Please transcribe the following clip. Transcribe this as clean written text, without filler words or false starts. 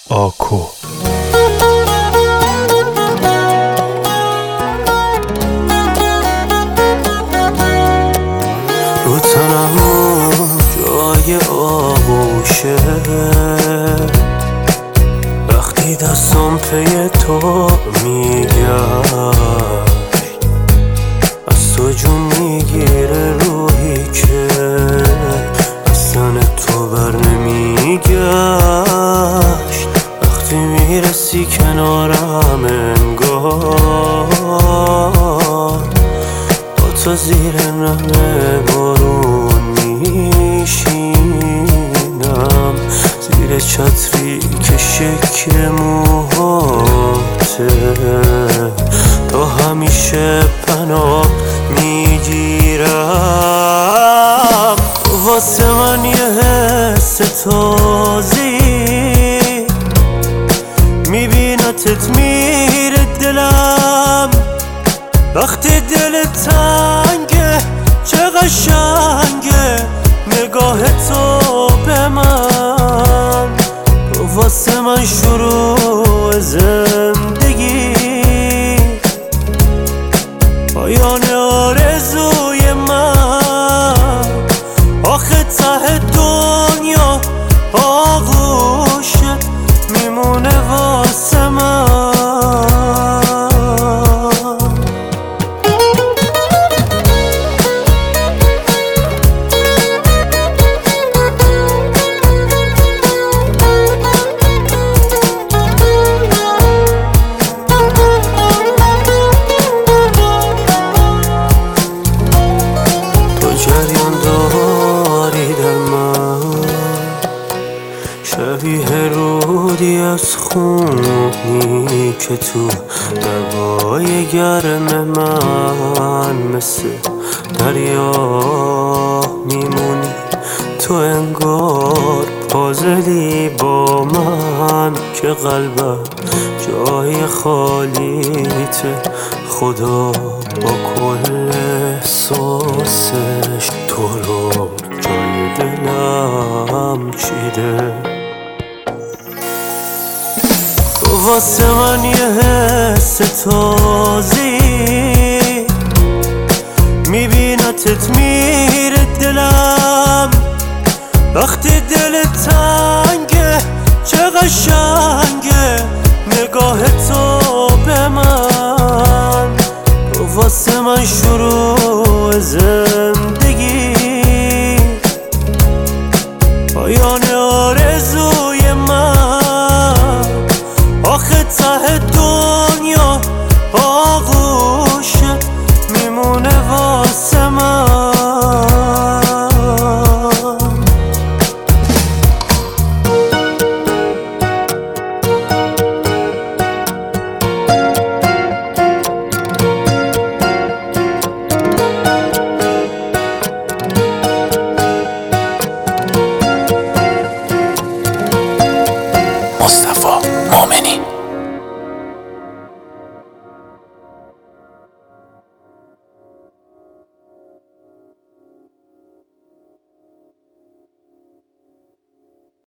آکو رو تنم جای آغوشه، وقتی دستم پی تو میگشت، از تو جون میگیره روحی که اصلا تو بر نمیگشت. وقتی میرسی کنارم انگار با تو زیر نم بارون میشینم، زیر چتری که شکل موهاته، تا همیشه پناه میگیرم. واسه من یه حس تازی، میبینتت میره دلم، وقتی دل تنگه چه قشنگه نگاه تو به من. واسه من شروع زندگی، پایان آرزوی من، آخه ته دنیا آغوشت میمونه واسه من. جریان داری در من، شبیه رودی از خونی که تو دریای گرم من، مثل دریا میمونی تو، انگار پازلی با من که قلبم جای خالیته. خدا با کل احساسش تو رو جای دلم چیده. واسه من یه حس تازی، میبینتت میره دلم، وقتی دل تنگه چه قشنگ